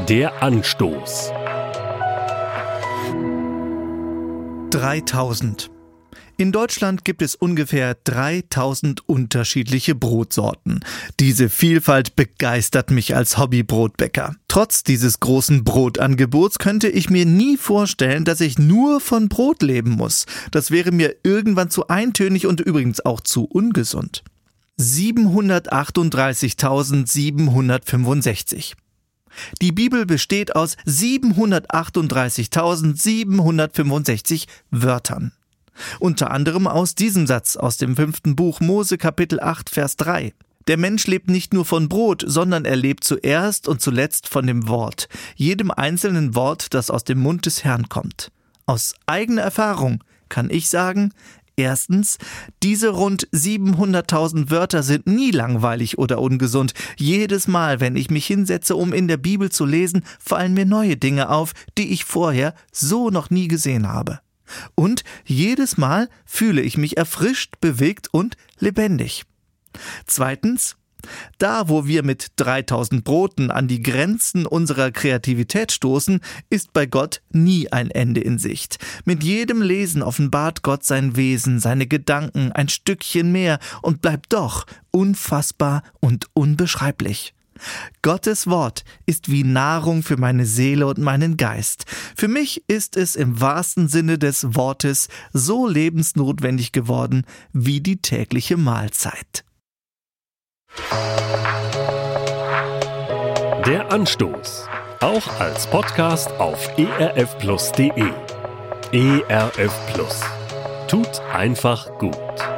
Der Anstoß. 3000. In Deutschland gibt es ungefähr 3000 unterschiedliche Brotsorten. Diese Vielfalt begeistert mich als Hobby-Brotbäcker. Trotz dieses großen Brotangebots könnte ich mir nie vorstellen, dass ich nur von Brot leben muss. Das wäre mir irgendwann zu eintönig und übrigens auch zu ungesund. 738.765. Die Bibel besteht aus 738.765 Wörtern. Unter anderem aus diesem Satz aus dem 5. Buch Mose Kapitel 8, Vers 3. Der Mensch lebt nicht nur von Brot, sondern er lebt zuerst und zuletzt von dem Wort, jedem einzelnen Wort, das aus dem Mund des Herrn kommt. Aus eigener Erfahrung kann ich sagen, erstens, diese rund 700.000 Wörter sind nie langweilig oder ungesund. Jedes Mal, wenn ich mich hinsetze, um in der Bibel zu lesen, fallen mir neue Dinge auf, die ich vorher so noch nie gesehen habe. Und jedes Mal fühle ich mich erfrischt, bewegt und lebendig. Zweitens, da wo wir mit 3000 Broten an die Grenzen unserer Kreativität stoßen, ist bei Gott nie ein Ende in Sicht. Mit jedem Lesen offenbart Gott sein Wesen, seine Gedanken ein Stückchen mehr und bleibt doch unfassbar und unbeschreiblich. Gottes Wort ist wie Nahrung für meine Seele und meinen Geist. Für mich ist es im wahrsten Sinne des Wortes so lebensnotwendig geworden wie die tägliche Mahlzeit. Der Anstoß. Auch als Podcast auf erfplus.de. ERF Plus. Tut einfach gut.